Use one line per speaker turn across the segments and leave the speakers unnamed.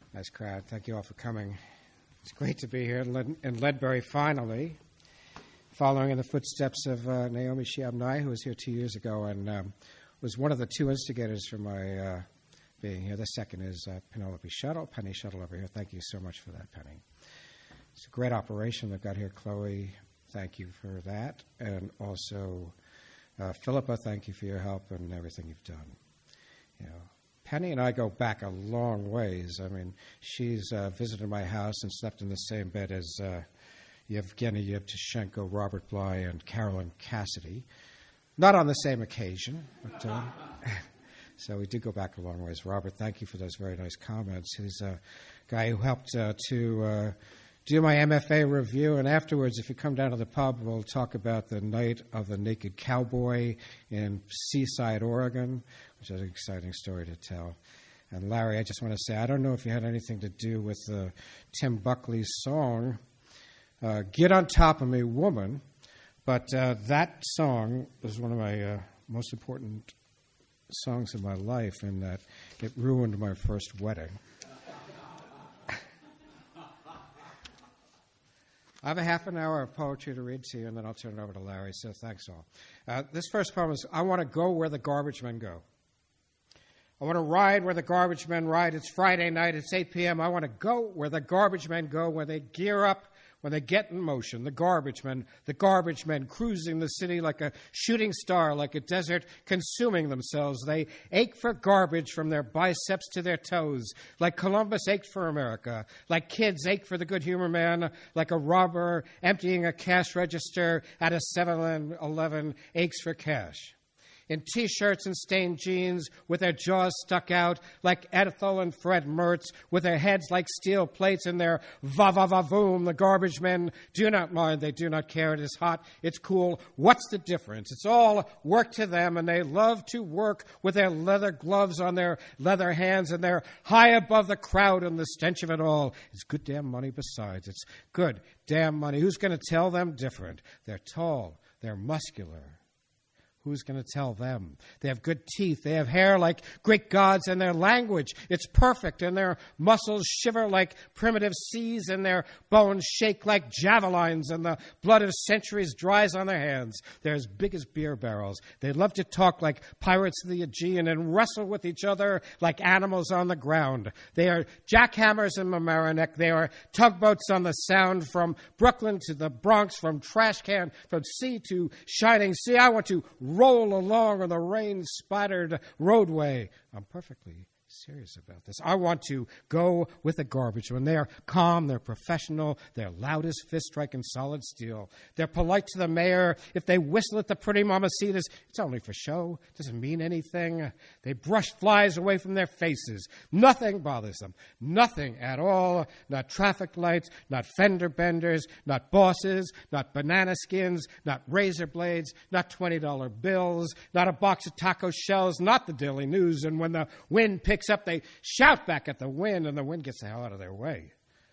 Nice crowd. Thank you all for coming. It's great to be here in Ledbury finally, following in the footsteps of Naomi Shihab Nye, who was here 2 years ago and was one of the two instigators for my being here. The second is Penelope Shuttle, Penny Shuttle over here. Thank you so much for that, Penny. It's a great operation they've got here. Chloe, thank you for that. And also, Philippa, thank you for your help and everything you've done. You know, Penny and I go back a long ways. I mean, she's visited my house and slept in the same bed as Yevgeny Yevtushenko, Robert Bly, and Carolyn Cassidy. Not on the same occasion, but so we did go back a long ways. Robert, thank you for those very nice comments. He's a guy who helped to do my MFA review, and afterwards, if you come down to the pub, we'll talk about the Night of the Naked Cowboy in Seaside, Oregon, which is an exciting story to tell. And Larry, I just want to say, I don't know if you had anything to do with Tim Buckley's song, Get on Top of Me, Woman, but that song was one of my most important songs in my life in that it ruined my first wedding. I have a half an hour of poetry to read to you, and then I'll turn it over to Larry, so thanks all. This first poem is, I want to go where the garbage men go. I want to ride where the garbage men ride. It's Friday night, it's 8 p.m. I want to go where the garbage men go, where they gear up, when they get in motion. The garbage men cruising the city like a shooting star, like a desert, consuming themselves. They ache for garbage from their biceps to their toes, like Columbus ached for America, like kids ache for the good humor man, like a robber emptying a cash register at a 7-Eleven aches for cash. In T-shirts and stained jeans, with their jaws stuck out like Ethel and Fred Mertz, with their heads like steel plates and their va-va-va-voom. The garbage men do not mind, they do not care. It is hot, it's cool. What's the difference? It's all work to them, and they love to work with their leather gloves on their leather hands, and they're high above the crowd and the stench of it all. It's good damn money besides. It's good damn money. Who's going to tell them different? They're tall, they're muscular. Who's going to tell them? They have good teeth. They have hair like Greek gods, and their language, it's perfect, and their muscles shiver like primitive seas, and their bones shake like javelins, and the blood of centuries dries on their hands. They're as big as beer barrels. They love to talk like pirates of the Aegean and wrestle with each other like animals on the ground. They are jackhammers in Mamaroneck. They are tugboats on the Sound, from Brooklyn to the Bronx, from trash can, from sea to shining sea. I want to roll along on the rain-splattered roadway. I'm perfectly serious about this. I want to go with the garbage when they are calm, they're professional, they're loud as fist striking solid steel. They're polite to the mayor. If they whistle at the pretty mamacitas, it's only for show. It doesn't mean anything. They brush flies away from their faces. Nothing bothers them. Nothing at all. Not traffic lights, not fender benders, not bosses, not banana skins, not razor blades, not $20 bills, not a box of taco shells, not the Daily News. And when the wind picks up, they shout back at the wind, and the wind gets the hell out of their way.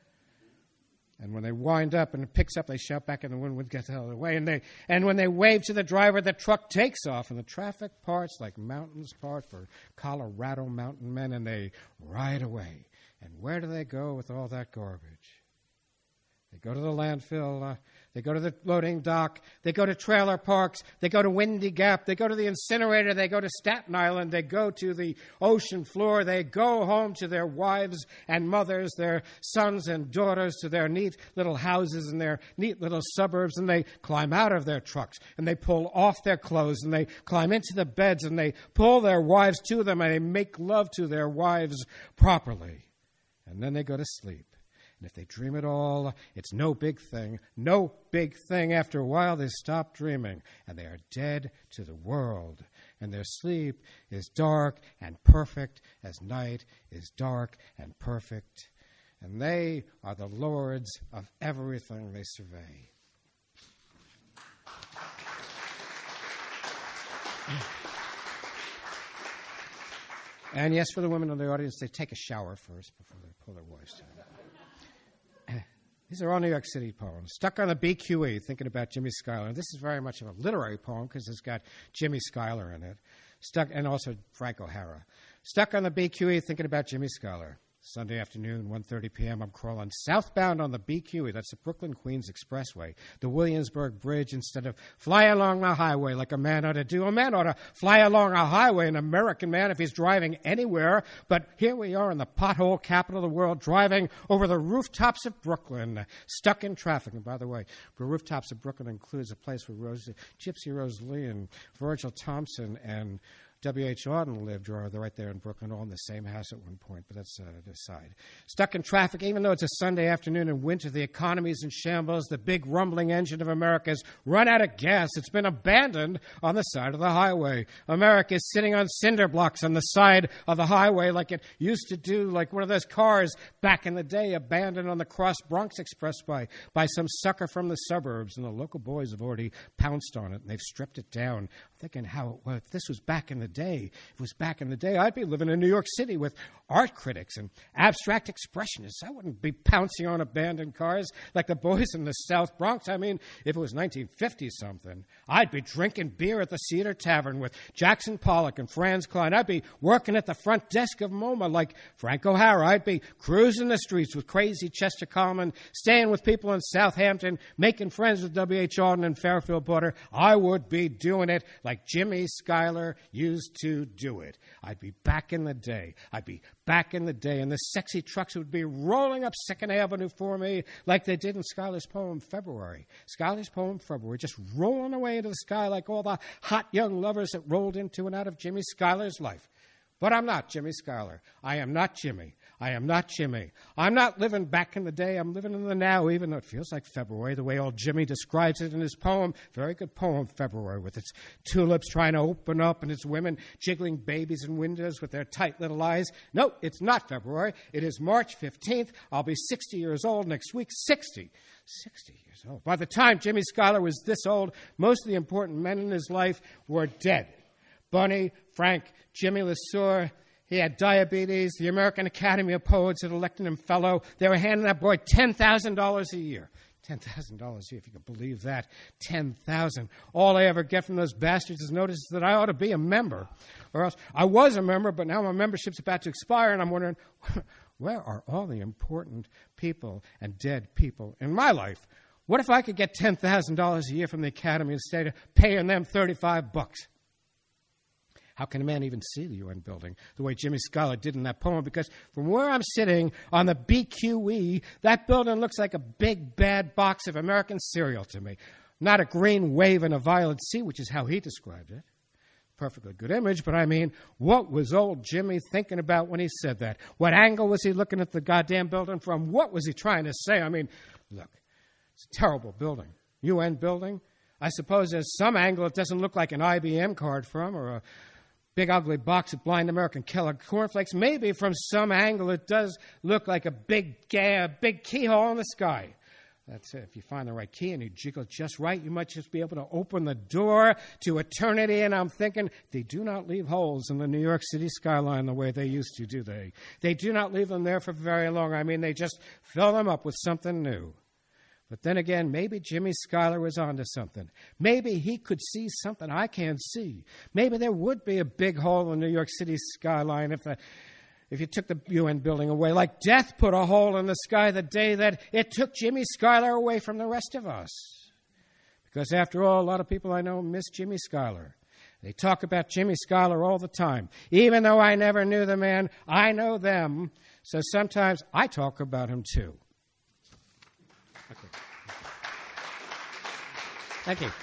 And when they wind up and it picks up, they shout back, and the wind gets the hell out of their way. And when they wave to the driver, the truck takes off, and the traffic parts like mountains part for Colorado mountain men, and they ride away. And where do they go with all that garbage? They go to the landfill, they go to the loading dock, they go to trailer parks, they go to Windy Gap, they go to the incinerator, they go to Staten Island, they go to the ocean floor, they go home to their wives and mothers, their sons and daughters, to their neat little houses and their neat little suburbs, and they climb out of their trucks, and they pull off their clothes, and they climb into the beds, and they pull their wives to them, and they make love to their wives properly. And then they go to sleep. And if they dream at all, it's no big thing. No big thing. After a while, they stop dreaming, and they are dead to the world. And their sleep is dark and perfect as night is dark and perfect. And they are the lords of everything they survey. And yes, for the women in the audience, they take a shower first before they pull their wives to them. These are all New York City poems. Stuck on the BQE, thinking about Jimmy Schuyler. This is very much of a literary poem because it's got Jimmy Schuyler in it. And also Frank O'Hara. Stuck on the BQE, thinking about Jimmy Schuyler. Sunday afternoon, 1:30 p.m., I'm crawling southbound on the BQE, that's the Brooklyn-Queens Expressway, the Williamsburg Bridge, instead of fly along the highway like a man ought to do. A man ought to fly along a highway, an American man, if he's driving anywhere. But here we are in the pothole capital of the world, driving over the rooftops of Brooklyn, stuck in traffic. And by the way, the rooftops of Brooklyn includes a place where Gypsy Rose Lee and Virgil Thompson and W.H. Auden lived, or they're right there in Brooklyn, all in the same house at one point, but that's the side. Stuck in traffic, even though it's a Sunday afternoon in winter, the economy's in shambles, the big rumbling engine of America's run out of gas. It's been abandoned on the side of the highway. America is sitting on cinder blocks on the side of the highway like it used to do, like one of those cars back in the day, abandoned on the Cross Bronx Expressway by some sucker from the suburbs, and the local boys have already pounced on it, and they've stripped it down. I'm thinking, if this was back in the day, if it was back in the day, I'd be living in New York City with art critics and abstract expressionists. I wouldn't be pouncing on abandoned cars like the boys in the South Bronx. I mean, if it was 1950-something, I'd be drinking beer at the Cedar Tavern with Jackson Pollock and Franz Klein. I'd be working at the front desk of MoMA like Frank O'Hara. I'd be cruising the streets with crazy Chester Coleman, staying with people in Southampton, making friends with W.H. Auden and Fairfield Porter. I would be doing it like Jimmy Schuyler used to do it. I'd be back in the day. I'd be back in the day, and the sexy trucks would be rolling up Second Avenue for me like they did in Schuyler's poem, February. Schuyler's poem, February, just rolling away into the sky like all the hot young lovers that rolled into and out of Jimmy Schuyler's life. But I'm not Jimmy Schuyler. I am not Jimmy. I am not Jimmy. I'm not living back in the day. I'm living in the now, even though it feels like February, the way old Jimmy describes it in his poem. Very good poem, February, with its tulips trying to open up and its women jiggling babies in windows with their tight little eyes. No, it's not February. It is March 15th. I'll be 60 years old next week. 60 years old. By the time Jimmy Schuyler was this old, most of the important men in his life were dead. Bunny, Frank, Jimmy LeSueur. He had diabetes. The American Academy of Poets had elected him fellow. They were handing that boy $10,000 a year. $10,000 a year, if you can believe that. $10,000. All I ever get from those bastards is notice that I ought to be a member. Or else I was a member, but now my membership's about to expire, and I'm wondering, where are all the important people and dead people in my life? What if I could get $10,000 a year from the Academy instead of paying them $35? How can a man even see the UN building the way Jimmy Schuyler did in that poem? Because from where I'm sitting on the BQE, that building looks like a big, bad box of American cereal to me. Not a green wave and a violet sea, which is how he described it. Perfectly good image, but I mean, what was old Jimmy thinking about when he said that? What angle was he looking at the goddamn building from? What was he trying to say? I mean, look, it's a terrible building. UN building. I suppose there's some angle it doesn't look like an IBM card from, or a big ugly box of blind American Kellogg cornflakes. Maybe from some angle it does look like a big keyhole in the sky. That's it. If you find the right key and you jiggle it just right, you might just be able to open the door to eternity. And I'm thinking, they do not leave holes in the New York City skyline the way they used to, do they? They do not leave them there for very long. I mean, they just fill them up with something new. But then again, maybe Jimmy Schuyler was onto something. Maybe he could see something I can't see. Maybe there would be a big hole in the New York City skyline if you took the UN building away, like death put a hole in the sky the day that it took Jimmy Schuyler away from the rest of us. Because after all, a lot of people I know miss Jimmy Schuyler. They talk about Jimmy Schuyler all the time. Even though I never knew the man, I know them. So sometimes I talk about him too. Okay. Thank you.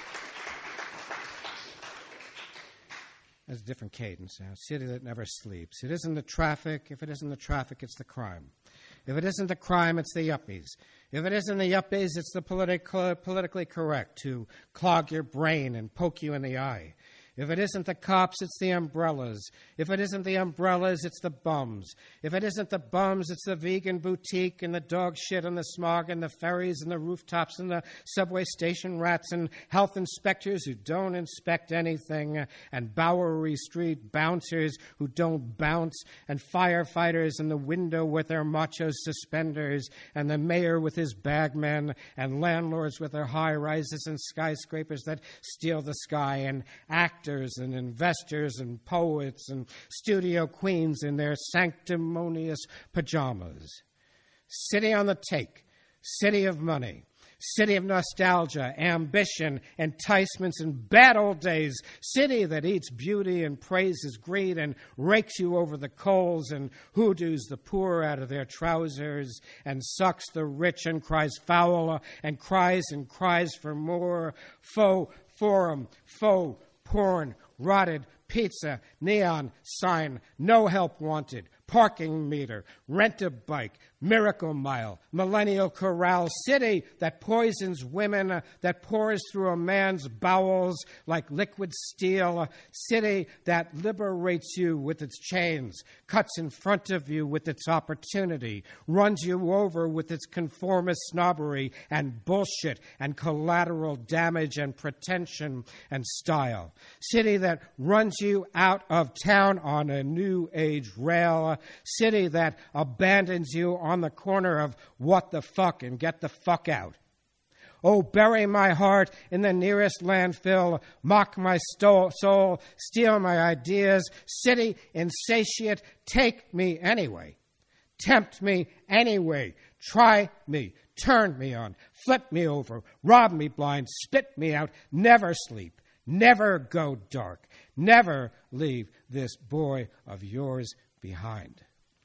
That's a different cadence now. City that never sleeps. It isn't the traffic. If it isn't the traffic, it's the crime. If it isn't the crime, it's the yuppies. If it isn't the yuppies, it's the politically correct to clog your brain and poke you in the eye. If it isn't the cops, it's the umbrellas. If it isn't the umbrellas, it's the bums. If it isn't the bums, it's the vegan boutique and the dog shit and the smog and the ferries and the rooftops and the subway station rats and health inspectors who don't inspect anything and Bowery Street bouncers who don't bounce and firefighters in the window with their macho suspenders and the mayor with his bagmen and landlords with their high-rises and skyscrapers that steal the sky and actors doctors and investors and poets and studio queens in their sanctimonious pajamas. City on the take, city of money, city of nostalgia, ambition, enticements, and bad old days. City that eats beauty and praises greed and rakes you over the coals and hoodoos the poor out of their trousers and sucks the rich and cries foul and cries for more. Faux forum, faux porn, rotted pizza, neon sign, no help wanted, parking meter, rent a bike, Miracle Mile, Millennial Corral, city that poisons women, that pours through a man's bowels like liquid steel, city that liberates you with its chains, cuts in front of you with its opportunity, runs you over with its conformist snobbery and bullshit and collateral damage and pretension and style, city that runs you out of town on a new age rail, city that abandons you on the corner of what the fuck and get the fuck out. Oh, bury my heart in the nearest landfill, mock my soul, steal my ideas, city insatiate, take me anyway. Tempt me anyway, try me, turn me on, flip me over, rob me blind, spit me out, never sleep, never go dark, never leave this boy of yours behind.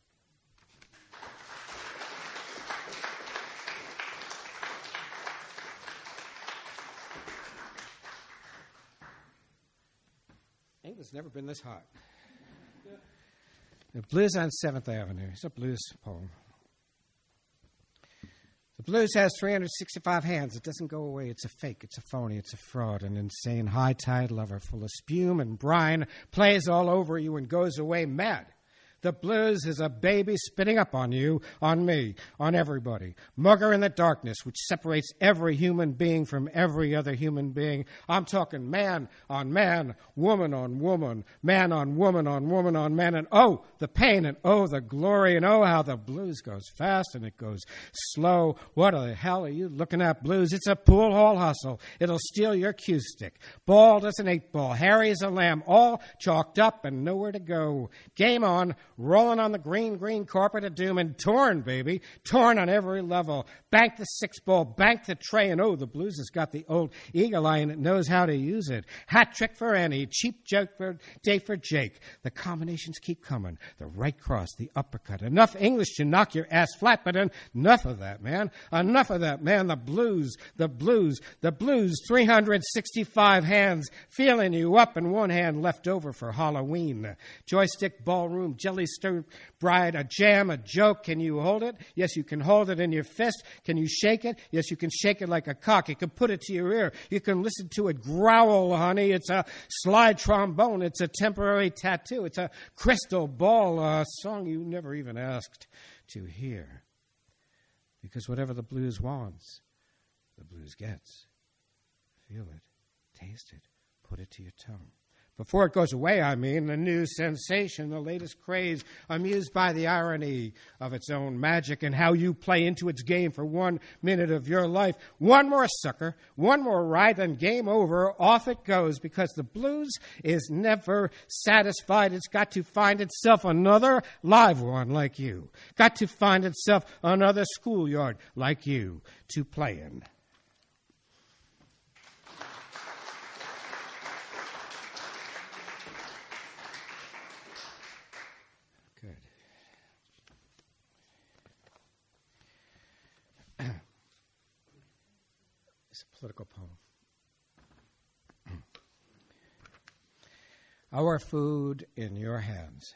England's never been this hot. The Blues on 7th Avenue. It's a blues poem. The blues has 365 hands. It doesn't go away. It's a fake. It's a phony. It's a fraud. An insane high-tide lover full of spume and brine plays all over you and goes away mad. The blues is a baby spitting up on you, on me, on everybody. Mugger in the darkness, which separates every human being from every other human being. I'm talking man on man, woman on woman, man on woman on woman on man. And oh, the pain, and oh, the glory, and oh, how the blues goes fast and it goes slow. What the hell are you looking at, blues? It's a pool hall hustle. It'll steal your cue stick. Bald as an 8-ball, hairy as a lamb, all chalked up and nowhere to go. Game on. Rolling on the green carpet of doom and torn, baby, torn on every level. Bank the 6-ball, bank the tray, and oh, the blues has got the old eagle eye and it knows how to use it. Hat trick for Annie, cheap joke for day for Jake. The combinations keep coming. The right cross, the uppercut. Enough English to knock your ass flat, but enough of that, man. Enough of that, man. The blues, 365 hands feeling you up and one hand left over for Halloween. Joystick, ballroom, jelly stir bride, a jam, a joke. Can you hold it? Yes, you can hold it in your fist. Can you shake it? Yes, you can shake it like a cock. You can put it to your ear. You can listen to it growl, honey. It's a slide trombone. It's a temporary tattoo. It's a crystal ball, a song you never even asked to hear. Because whatever the blues wants, the blues gets. Feel it, taste it, put it to your tongue. Before it goes away, I mean, the new sensation, the latest craze, amused by the irony of its own magic and how you play into its game for 1 minute of your life. One more sucker, one more ride, then game over. Off it goes, because the blues is never satisfied. It's got to find itself another live one like you. Got to find itself another schoolyard like you to play in. Political poem. Our food in your hands.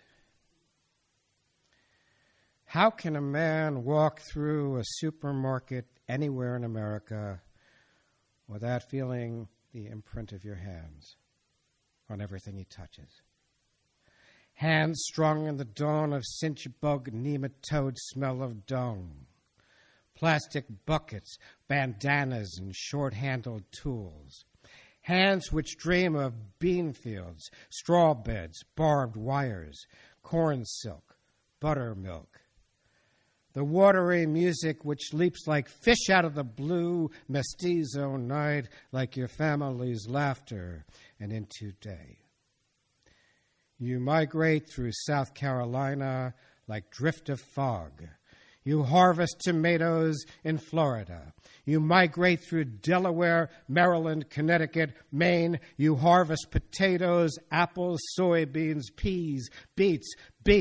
How can a man walk through a supermarket anywhere in America without feeling the imprint of your hands on everything he touches? Hands strung in the dawn of cinch bug nematode smell of dung. Plastic buckets, bandanas, and short-handled tools. Hands which dream of bean fields, straw beds, barbed wires, corn silk, buttermilk. the watery music which leaps like fish out of the blue mestizo night, like your family's laughter and into day. You migrate through South Carolina like drift of fog. You harvest tomatoes in Florida. You migrate through Delaware, Maryland, Connecticut, Maine. You harvest potatoes, apples, soybeans, peas, beets,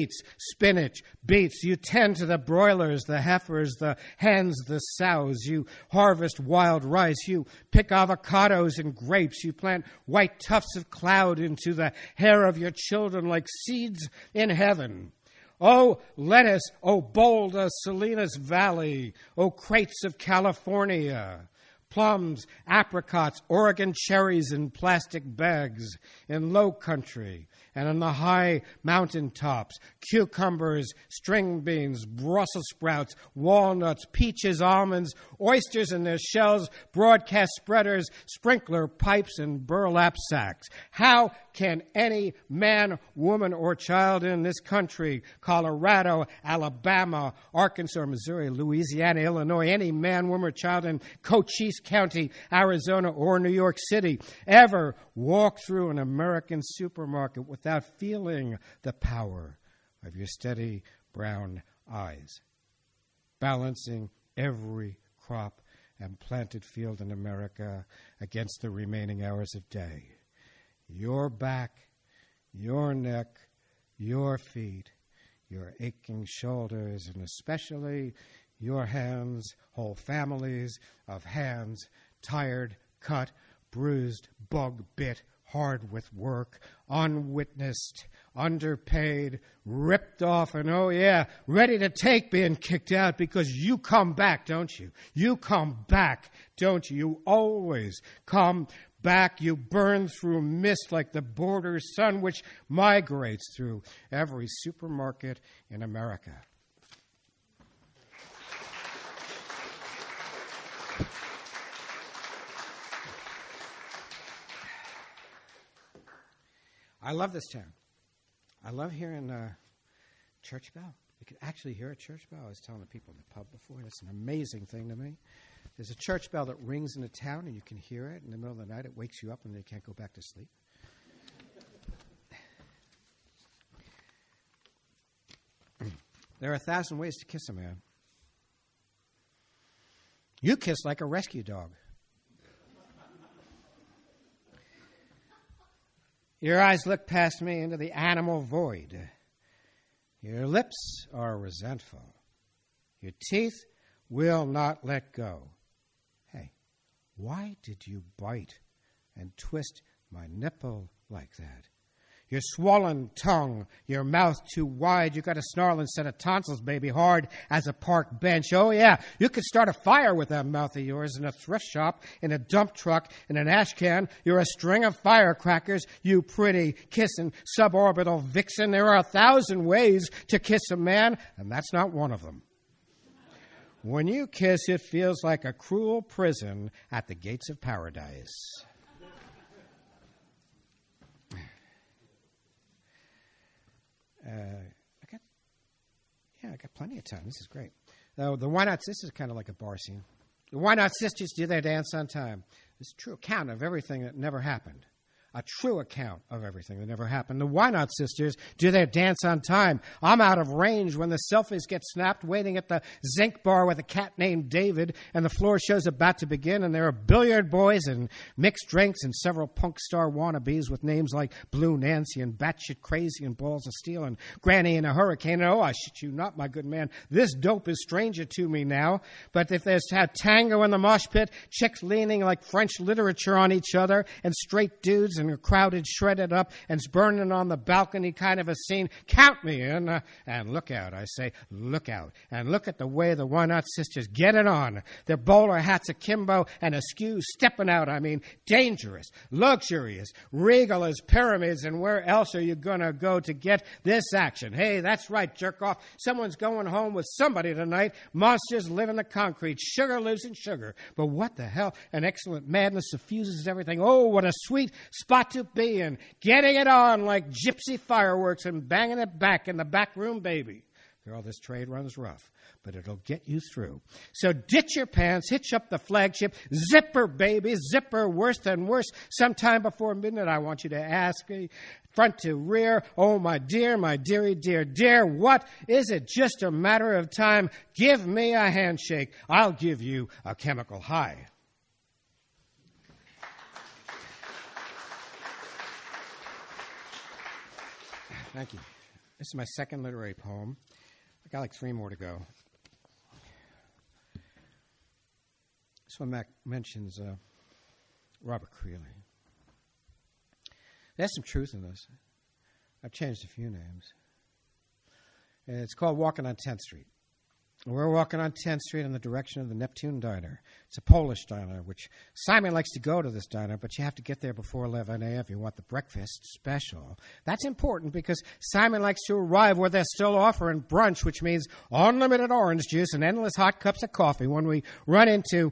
spinach, beets. You tend to the broilers, the heifers, the hens, the sows. You harvest wild rice. You pick avocados and grapes. You plant white tufts of cloud into the hair of your children like seeds in heaven. Oh, lettuce, oh, bold Salinas Valley, oh, crates of California, plums, apricots, Oregon cherries in plastic bags, in low country and on the high mountain tops, cucumbers, string beans, Brussels sprouts, walnuts, peaches, almonds, oysters in their shells, broadcast spreaders, sprinkler pipes, and burlap sacks. How can any man, woman, or child in this country, Colorado, Alabama, Arkansas, Missouri, Louisiana, Illinois, any man, woman, or child in Cochise County, Arizona, or New York City, ever walk through an American supermarket without feeling the power of your steady brown eyes, balancing every crop and planted field in America against the remaining hours of day? Your back, your neck, your feet, your aching shoulders, and especially your hands, whole families of hands, tired, cut, bruised, bug-bit, hard with work, unwitnessed, underpaid, ripped off, and oh yeah, ready to take being kicked out because you come back, don't you? You come back, don't you? You always come back. You burn through mist like the border sun which migrates through every supermarket in America. I love this town. I love hearing church bell. You can actually hear a church bell. I was telling the people in the pub before, it's an amazing thing to me. There's a church bell that rings in a town, and you can hear it in the middle of the night. It wakes you up, and you can't go back to sleep. There are 1,000 ways to kiss a man. You kiss like a rescue dog. Your eyes look past me into the animal void. Your lips are resentful. Your teeth will not let go. Hey, why did you bite and twist my nipple like that? Your swollen tongue, your mouth too wide, you got a snarl instead of tonsils, baby, hard as a park bench. Oh, yeah, you could start a fire with that mouth of yours in a thrift shop, in a dump truck, in an ash can. You're a string of firecrackers, you pretty kissing suborbital vixen. There are 1,000 ways to kiss a man, and that's not one of them. When you kiss, it feels like a cruel prison at the gates of paradise. I got plenty of time. This is great. The Why Not Sisters is kind of like a bar scene. The Why Not Sisters do their dance on time. It's a true account of everything that never happened. A true account of everything that never happened. The Why Not Sisters do their dance on time. I'm out of range when the selfies get snapped, waiting at the zinc bar with a cat named David, and the floor show's about to begin, and there are billiard boys and mixed drinks and several punk star wannabes with names like Blue Nancy and Batshit Crazy and Balls of Steel and Granny in a Hurricane. And oh, I shit you not, my good man, this dope is stranger to me now. But if there's a tango in the mosh pit, chicks leaning like French literature on each other, and straight dudes and a crowded, shredded up, and it's burning on the balcony kind of a scene, count me in. And look out, I say, look out. And look at the way the Why Not Sisters get it on. Their bowler hats akimbo and askew, stepping out, I mean, dangerous, luxurious, regal as pyramids, and where else are you going to go to get this action? Hey, that's right, jerk off. Someone's going home with somebody tonight. Monsters live in the concrete. Sugar lives in sugar. But what the hell? An excellent madness suffuses everything. Oh, what a sweet spot to be in. Getting it on like gypsy fireworks and banging it back in the back room, baby. Girl, this trade runs rough, but it'll get you through. So ditch your pants, hitch up the flagship, zipper, baby, zipper, worse than worse. Sometime before midnight, I want you to ask me, front to rear, oh, my dearie, dear, what is it? Just a matter of time. Give me a handshake. I'll give you a chemical high. Thank you. This is my second literary poem. I got like 3 more to go. This one mentions Robert Creeley. There's some truth in this. I've changed a few names. It's called Walking on 10th Street. We're walking on 10th Street in the direction of the Neptune Diner. It's a Polish diner, which Simon likes to go to this diner, but you have to get there before 11 a.m. if you want the breakfast special. That's important because Simon likes to arrive where they're still offering brunch, which means unlimited orange juice and endless hot cups of coffee when we run into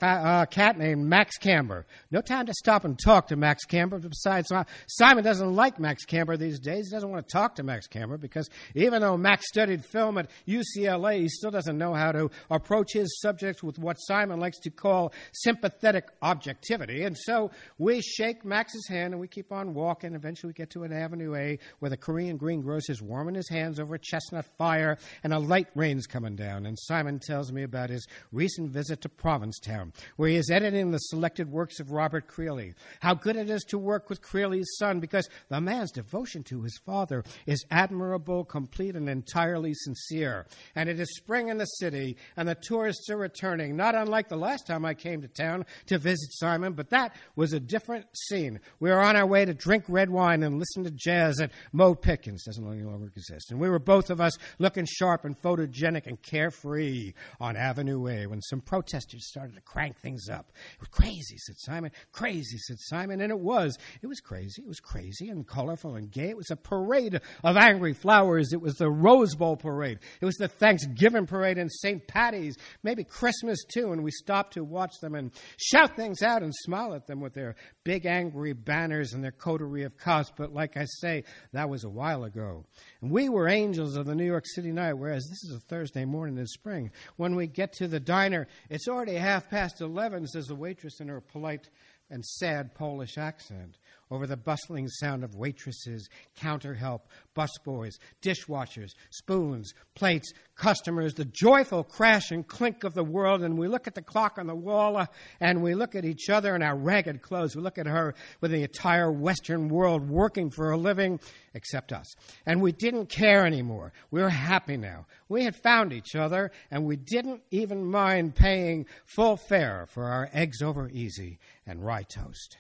a cat named Max Camber. No time to stop and talk to Max Camber. Besides, Simon doesn't like Max Camber these days. He doesn't want to talk to Max Camber because even though Max studied film at UCLA, he still doesn't know how to approach his subjects with what Simon likes to call sympathetic objectivity. And so we shake Max's hand and we keep on walking. Eventually we get to an Avenue A where the Korean greengrocer is warming his hands over a chestnut fire and a light rain's coming down. And Simon tells me about his recent visit to Provincetown, where he is editing the selected works of Robert Creeley. How good it is to work with Creeley's son, because the man's devotion to his father is admirable, complete, and entirely sincere. And it is spring in the city, and the tourists are returning, not unlike the last time I came to town to visit Simon, but that was a different scene. We were on our way to drink red wine and listen to jazz at Mo Pickens, doesn't any longer exist, and we were both of us looking sharp and photogenic and carefree on Avenue A when some protesters started to crank things up. It was crazy, said Simon. Crazy, said Simon, and it was. It was crazy. It was crazy and colorful and gay. It was a parade of angry flowers. It was the Rose Bowl parade. It was the Thanksgiving parade in St. Patty's, maybe Christmas too, and we stopped to watch them and shout things out and smile at them with their big angry banners and their coterie of cops. But like I say, that was a while ago. And we were angels of the New York City night, whereas this is a Thursday morning in spring. When we get to the diner, it's already 11:30, says the waitress in her polite and sad Polish accent, over the bustling sound of waitresses, counter help, busboys, dishwashers, spoons, plates, customers, the joyful crash and clink of the world. And we look at the clock on the wall and we look at each other in our ragged clothes. We look at her with the entire Western world working for a living except us. And we didn't care anymore. We were happy now. We had found each other, and we didn't even mind paying full fare for our eggs over easy and rye toast.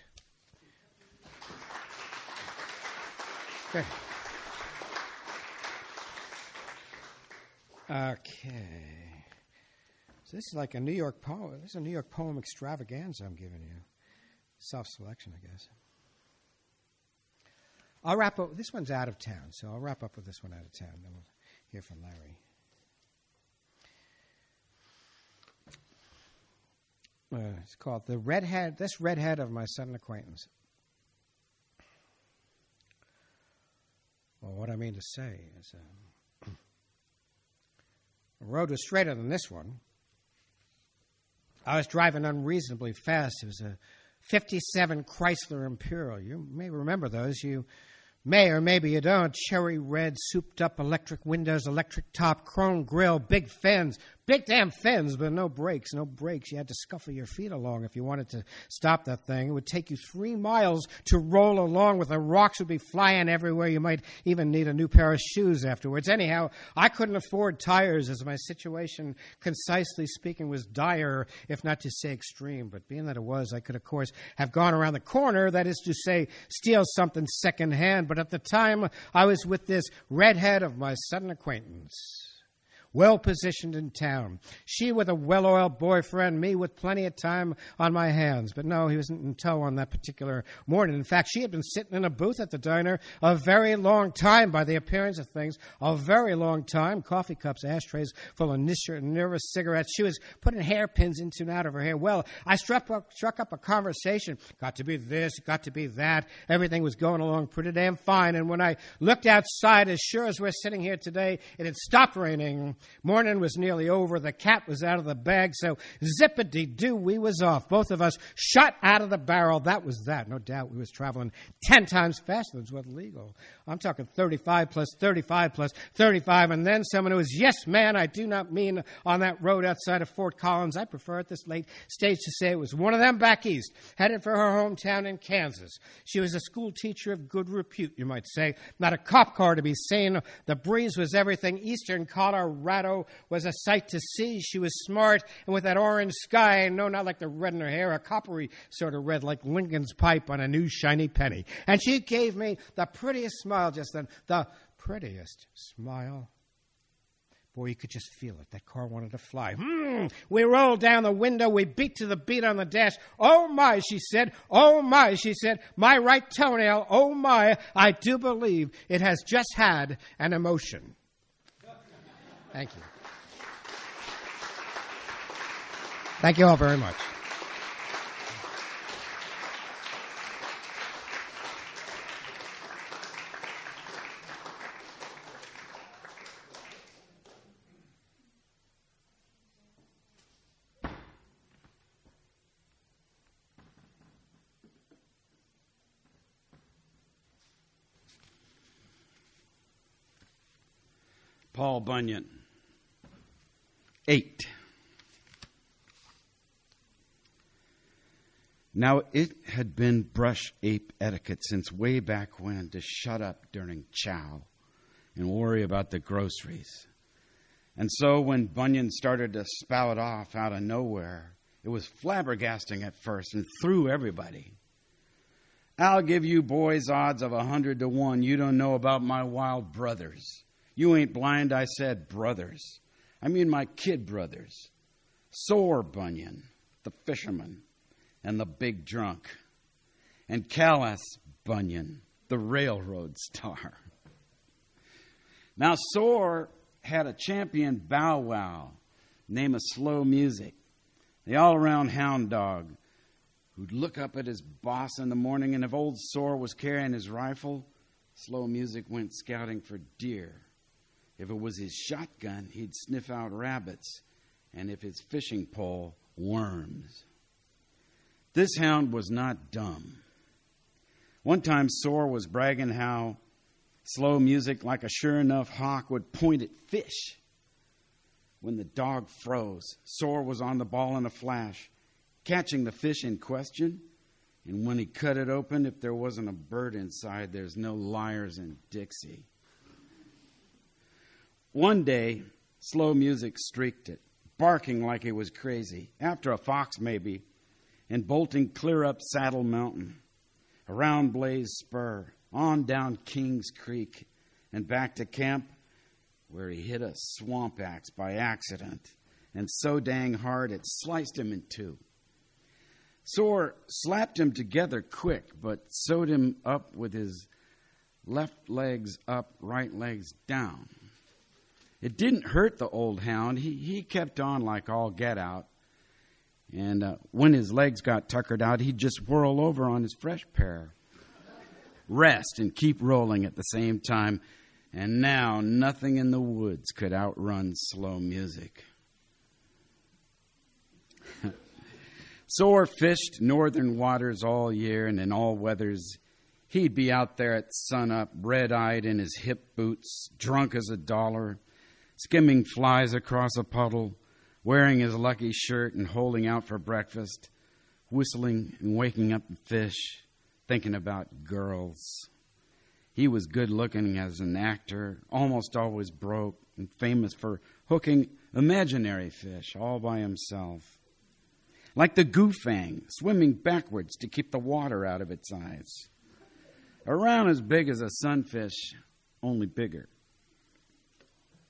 Okay. So this is like a New York poem. This is a New York poem extravaganza I'm giving you. Self-selection, I guess. I'll wrap up. This one's out of town, so I'll wrap up with this one out of town. Then we'll hear from Larry. It's called The Redhead. This Redhead of My Sudden Acquaintance. Well, what I mean to say is the road was straighter than this one. I was driving unreasonably fast. It was a 57 Chrysler Imperial. You may remember those. You may or maybe you don't. Cherry red, souped-up electric windows, electric top, chrome grille, big fends. Big damn fins, but no brakes, no brakes. You had to scuffle your feet along if you wanted to stop that thing. It would take you 3 miles to roll along with the rocks would be flying everywhere. You might even need a new pair of shoes afterwards. Anyhow, I couldn't afford tires as my situation, concisely speaking, was dire, if not to say extreme. But being that it was, I could, of course, have gone around the corner, that is to say, steal something secondhand. But at the time, I was with this redhead of my sudden acquaintance. well-positioned in town. She with a well-oiled boyfriend, me with plenty of time on my hands. But no, he wasn't in tow on that particular morning. In fact, she had been sitting in a booth at the diner a very long time by the appearance of things, a very long time. Coffee cups, ashtrays full of nervous cigarettes. She was putting hairpins into and out of her hair. Well, I struck up a conversation. Got to be this, got to be that. Everything was going along pretty damn fine. And when I looked outside, as sure as we're sitting here today, it had stopped raining. Morning was nearly over. The cat was out of the bag. So zippity-doo, we was off. Both of us shot out of the barrel. That was that. No doubt we was traveling 10 times faster than what's legal. I'm talking 35 plus 35 plus 35. And then someone who was, yes, man, I do not mean on that road outside of Fort Collins. I prefer at this late stage to say it was one of them back east, headed for her hometown in Kansas. She was a school teacher of good repute, you might say. Not a cop car to be seen. The breeze was everything. Eastern Colorado was a sight to see. She was smart, and with that orange sky, no, not like the red in her hair, a coppery sort of red, like Lincoln's pipe on a new shiny penny. And she gave me the prettiest smile just then, the prettiest smile. Boy, you could just feel it. That car wanted to fly. We rolled down the window. We beat to the beat on the dash. Oh, my, she said. Oh, my, she said. My right toenail. Oh, my, I do believe it has just had an emotion. Thank you. Thank you all very much.
Paul Bunyan. 8. Now, it had been brush ape etiquette since way back when to shut up during chow and worry about the groceries. And so when Bunyan started to spout off out of nowhere, it was flabbergasting at first and threw everybody. I'll give you boys odds of 100 to 1. You don't know about my wild brothers. You ain't blind, I said brothers. I mean my kid brothers. Sore Bunyan, the fisherman, and the big drunk. And Calas Bunyan, the railroad star. Now Sore had a champion bow wow named Slow Music, the all-around hound dog who'd look up at his boss in the morning, and if old Sore was carrying his rifle, Slow Music went scouting for deer. If it was his shotgun, he'd sniff out rabbits, and if his fishing pole, worms. This hound was not dumb. One time, Sore was bragging how Slow Music, like a sure enough hawk, would point at fish. When the dog froze, Sore was on the ball in a flash, catching the fish in question. And when he cut it open, if there wasn't a bird inside, there's no liars in Dixie. One day, Slow Music streaked it, barking like he was crazy, after a fox maybe, and bolting clear up Saddle Mountain, around Blaze Spur, on down Kings Creek, and back to camp, where he hit a swamp axe by accident, and so dang hard it sliced him in two. Sore slapped him together quick, but sewed him up with his left legs up, right legs down. It didn't hurt the old hound. He kept on like all get out. And when his legs got tuckered out, he'd just whirl over on his fresh pair. Rest and keep rolling at the same time. And now nothing in the woods could outrun Slow Music. Sore fished northern waters all year, and in all weathers, he'd be out there at sunup, red-eyed in his hip boots, drunk as $1, skimming flies across a puddle, wearing his lucky shirt and holding out for breakfast, whistling and waking up the fish, thinking about girls. He was good-looking as an actor, almost always broke, and famous for hooking imaginary fish all by himself. Like the goofang, swimming backwards to keep the water out of its eyes. Around as big as a sunfish, only bigger.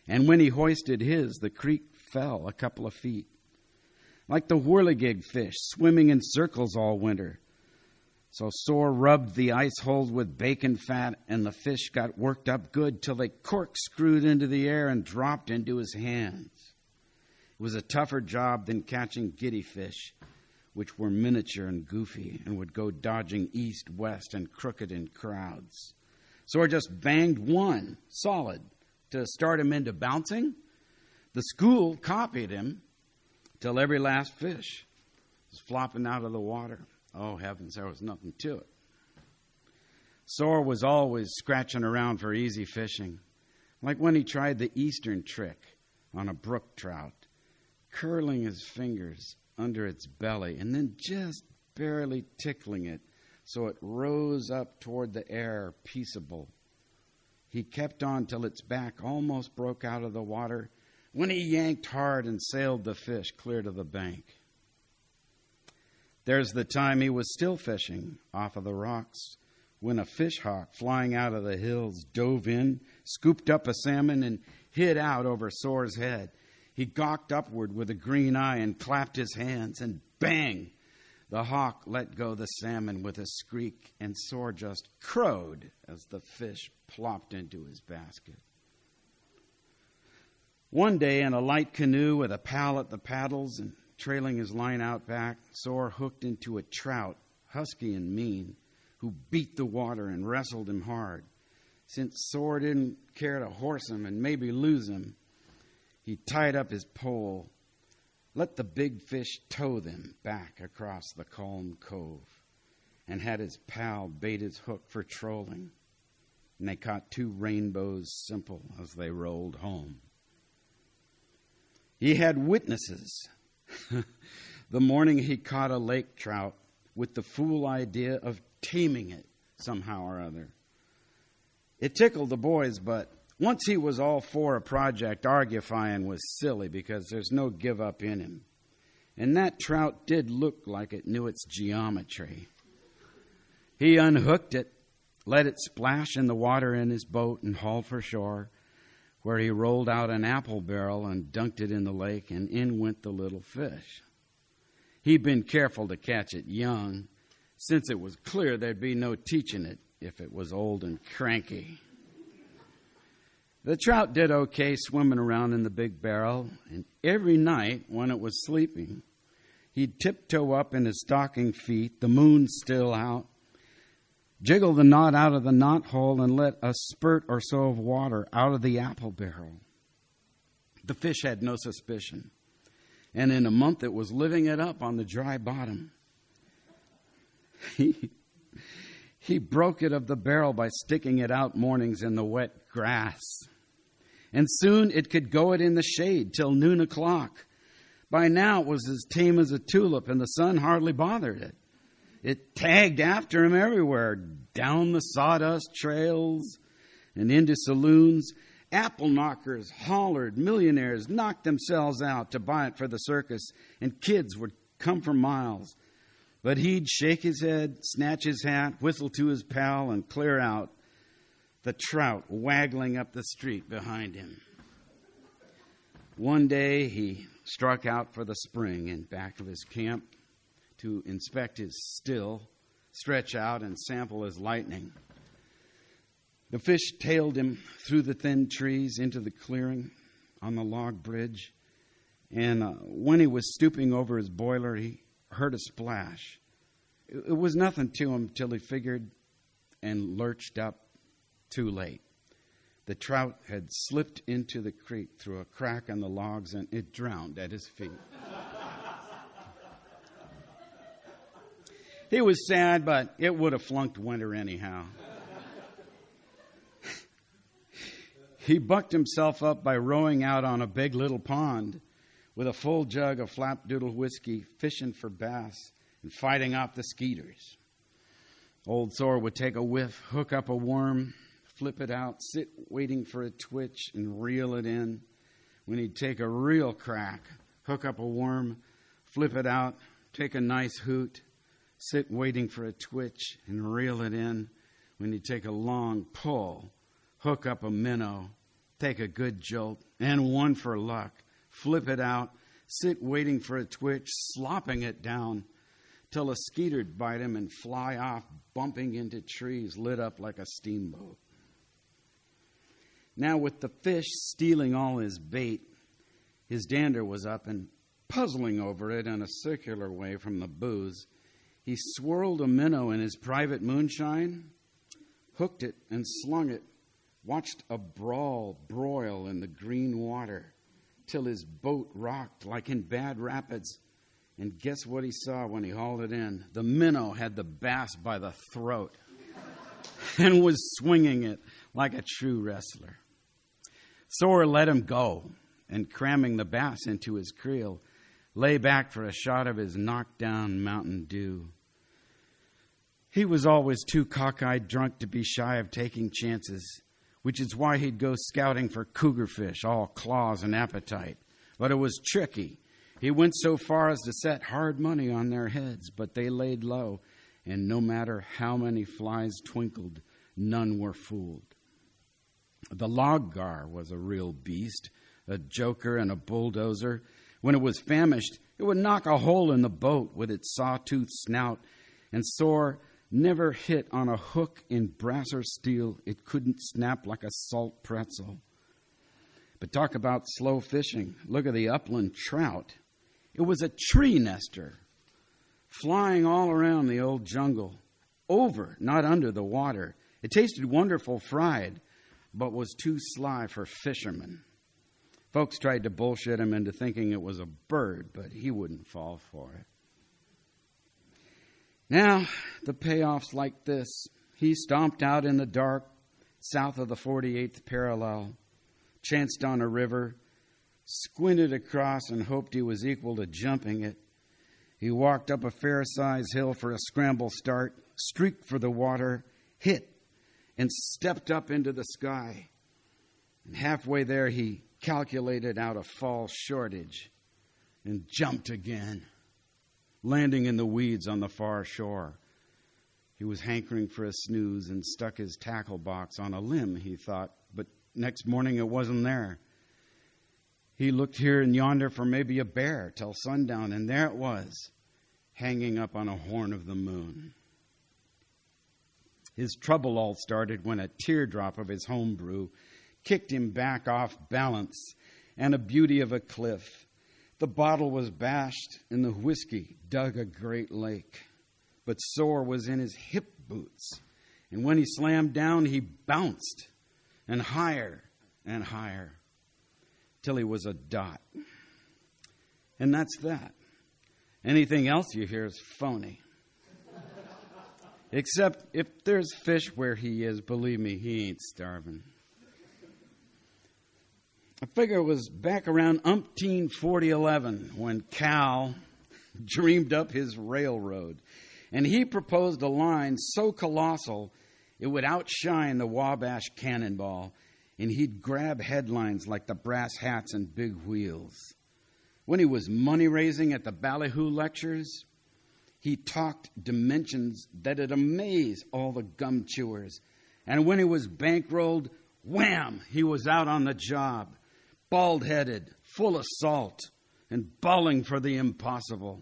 And when he hoisted his, the creek fell a couple of feet. Like the whirligig fish swimming in circles all winter. So Soar rubbed the ice holes with bacon fat, and the fish got worked up good till they corkscrewed into the air and dropped into his hands. It was a tougher job than catching giddy fish, which were miniature and goofy and would go dodging east, west, and crooked in crowds. Soar just banged one solid to start him into bouncing. The school copied him till every last fish was flopping out of the water. Oh, heavens, there was nothing to it. Soar was always scratching around for easy fishing, like when he tried the eastern trick on a brook trout, curling his fingers under its belly and then just barely tickling it so it rose up toward the air peaceable. He kept on till its back almost broke out of the water when he yanked hard and sailed the fish clear to the bank. There's the time he was still fishing off of the rocks when a fish hawk flying out of the hills dove in, scooped up a salmon, and hid out over Soar's head. He gawked upward with a green eye and clapped his hands, and bang! The hawk let go the salmon with a squeak, and Soar just crowed as the fish plopped into his basket. One day, in a light canoe with a pal at the paddles and trailing his line out back, Soar hooked into a trout, husky and mean, who beat the water and wrestled him hard. Since Soar didn't care to horse him and maybe lose him, he tied up his pole, let the big fish tow them back across the calm cove, and had his pal bait his hook for trolling. And they caught 2 rainbows simple as they rolled home. He had witnesses. The morning he caught a lake trout with the fool idea of taming it somehow or other. It tickled the boys, but once he was all for a project, argufying was silly because there's no give up in him. And that trout did look like it knew its geometry. He unhooked it, let it splash in the water in his boat, and hauled for shore, where he rolled out an apple barrel and dunked it in the lake, and in went the little fish. He'd been careful to catch it young, since it was clear there'd be no teaching it if it was old and cranky. The trout did okay swimming around in the big barrel, and every night when it was sleeping, he'd tiptoe up in his stocking feet, the moon still out, jiggle the knot out of the knot hole, and let a spurt or so of water out of the apple barrel. The fish had no suspicion, and in a month it was living it up on the dry bottom. He broke it of the barrel by sticking it out mornings in the wet grass. And soon it could go it in the shade till noon o'clock. By now it was as tame as a tulip, and the sun hardly bothered it. It tagged after him everywhere, down the sawdust trails and into saloons. Apple knockers hollered, millionaires knocked themselves out to buy it for the circus, and kids would come for miles. But he'd shake his head, snatch his hat, whistle to his pal, and clear out, the trout waggling up the street behind him. One day he struck out for the spring in back of his camp to inspect his still, stretch out, and sample his lightning. The fish tailed him through the thin trees into the clearing on the log bridge, and when he was stooping over his boiler, he heard a splash. It was nothing to him till he figured and lurched up too late. The trout had slipped into the creek through a crack in the logs, and it drowned at his feet. He was sad, but it would have flunked winter anyhow. He bucked himself up by rowing out on a big little pond with a full jug of flapdoodle whiskey, fishing for bass and fighting off the skeeters. Old Soar would take a whiff, hook up a worm, flip it out, sit waiting for a twitch, and reel it in. When he'd take a real crack, hook up a worm, flip it out, take a nice hoot, sit waiting for a twitch, and reel it in. When he'd take a long pull, hook up a minnow, take a good jolt, and one for luck, flip it out, sit waiting for a twitch, slopping it down, till a skeeter'd bite him and fly off, bumping into trees lit up like a steamboat. Now, with the fish stealing all his bait, his dander was up, and puzzling over it in a circular way from the booze, he swirled a minnow in his private moonshine, hooked it and slung it, watched a broil in the green water till his boat rocked like in bad rapids. And guess what he saw when he hauled it in? The minnow had the bass by the throat and was swinging it like a true wrestler. Sore let him go, and cramming the bass into his creel, lay back for a shot of his knocked-down Mountain Dew. He was always too cockeyed drunk to be shy of taking chances, which is why he'd go scouting for cougar fish, all claws and appetite. But it was tricky. He went so far as to set hard money on their heads, but they laid low, and no matter how many flies twinkled, none were fooled. The log gar was a real beast, a joker and a bulldozer. When it was famished, it would knock a hole in the boat with its sawtooth snout, and Sore never hit on a hook in brass or steel it couldn't snap like a salt pretzel. But talk about slow fishing. Look at the upland trout. It was a tree nester, flying all around the old jungle, over, not under the water. It tasted wonderful fried, but was too sly for fishermen. Folks tried to bullshit him into thinking it was a bird, but he wouldn't fall for it. Now, the payoff's like this. He stomped out in the dark, south of the 48th parallel, chanced on a river, squinted across and hoped he was equal to jumping it. He walked up a fair-sized hill for a scramble start, streaked for the water, hit, and stepped up into the sky. And halfway there, he calculated out a fall shortage and jumped again, landing in the weeds on the far shore. He was hankering for a snooze and stuck his tackle box on a limb, he thought, but next morning it wasn't there. He looked here and yonder for maybe a bear till sundown, and there it was, hanging up on a horn of the moon. His trouble all started when a teardrop of his homebrew kicked him back off balance and a beauty of a cliff. The bottle was bashed and the whiskey dug a great lake. But Sore was in his hip boots, and when he slammed down, he bounced and higher, till he was a dot. And that's that. Anything else you hear is phony. Except if there's fish where he is, believe me, he ain't starving. I figure it was back around 4011 when Cal dreamed up his railroad. And he proposed a line so colossal it would outshine the Wabash Cannonball, and he'd grab headlines like the brass hats and big wheels. When he was money-raising at the Ballyhoo lectures, he talked dimensions that'd amaze all the gum chewers. And when he was bankrolled, wham, he was out on the job, bald-headed, full of salt, and bawling for the impossible.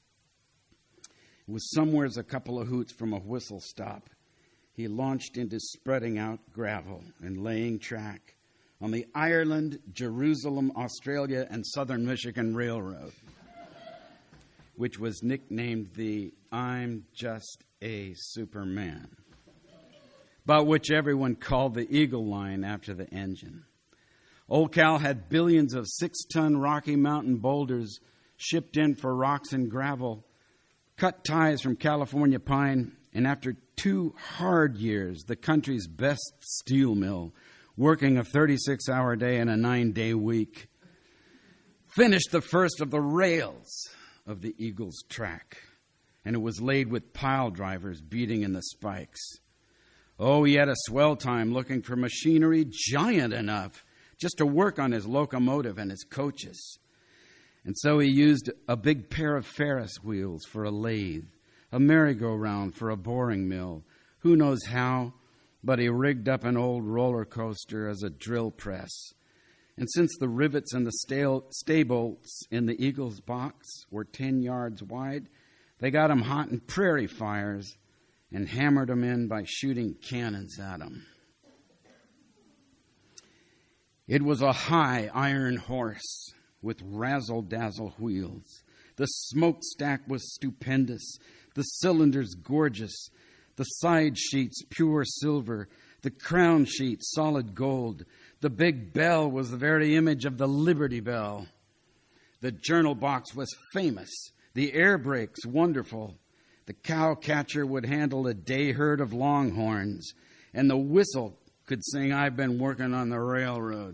It was somewheres a couple of hoots from a whistle stop. He launched into spreading out gravel and laying track on the Ireland, Jerusalem, Australia, and Southern Michigan Railroad, which was nicknamed the I'm Just a Superman, but which everyone called the Eagle Line after the engine. Old Cal had billions of 6-ton Rocky Mountain boulders shipped in for rocks and gravel, cut ties from California pine, and after 2 hard years, the country's best steel mill, working a 36-hour day and a 9-day week, finished the first of the rails of the Eagle's track, and it was laid with pile drivers beating in the spikes. Oh, he had a swell time looking for machinery giant enough just to work on his locomotive and his coaches. And so he used a big pair of Ferris wheels for a lathe, a merry-go-round for a boring mill, who knows how, but he rigged up an old roller coaster as a drill press. And since the rivets and the stables in the Eagle's box were 10 yards wide, they got him hot in prairie fires and hammered him in by shooting cannons at him. It was a high iron horse with razzle-dazzle wheels. The smokestack was stupendous, the cylinders gorgeous, the side sheets pure silver, the crown sheet solid gold. The big bell was the very image of the Liberty Bell. The journal box was famous, the air brakes wonderful. The cow catcher would handle a day herd of longhorns, and the whistle could sing, "I've been working on the railroad."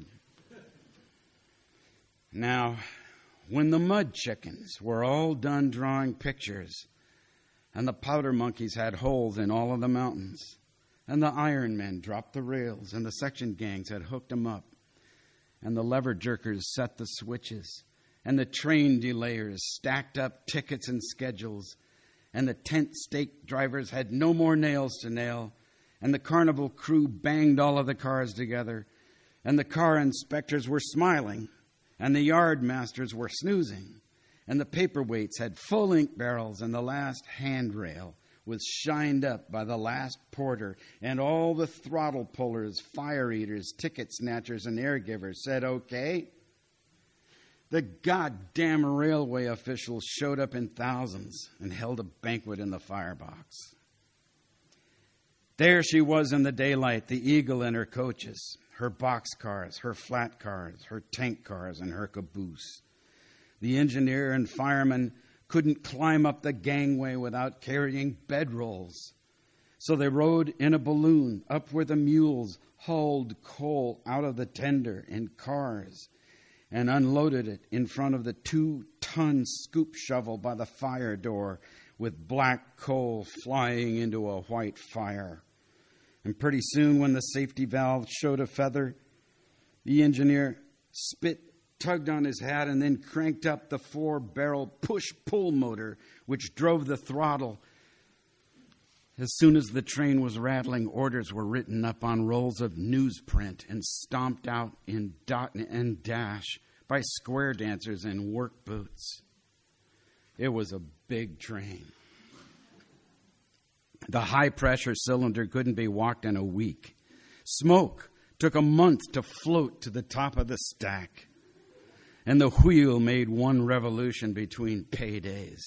Now, when the mud chickens were all done drawing pictures, and the powder monkeys had holes in all of the mountains, and the iron men dropped the rails, and the section gangs had hooked them up, and the lever jerkers set the switches, and the train delayers stacked up tickets and schedules, and the tent stake drivers had no more nails to nail, and the carnival crew banged all of the cars together, and the car inspectors were smiling, and the yard masters were snoozing, and the paperweights had full ink barrels, and the last handrail was shined up by the last porter, and all the throttle pullers, fire eaters, ticket snatchers, and air givers said, "Okay." The goddamn railway officials showed up in thousands and held a banquet in the firebox. There she was in the daylight, the Eagle and her coaches, her boxcars, her flat cars, her tank cars, and her caboose. The engineer and fireman couldn't climb up the gangway without carrying bedrolls. So they rode in a balloon up where the mules hauled coal out of the tender in cars and unloaded it in front of the 2-ton scoop shovel by the fire door with black coal flying into a white fire. And pretty soon, when the safety valve showed a feather, the engineer tugged on his hat, and then cranked up the 4-barrel push-pull motor, which drove the throttle. As soon as the train was rattling, orders were written up on rolls of newsprint and stomped out in dot and dash by square dancers in work boots. It was a big train. The high-pressure cylinder couldn't be walked in a week. Smoke took a month to float to the top of the stack. And the wheel made one revolution between paydays.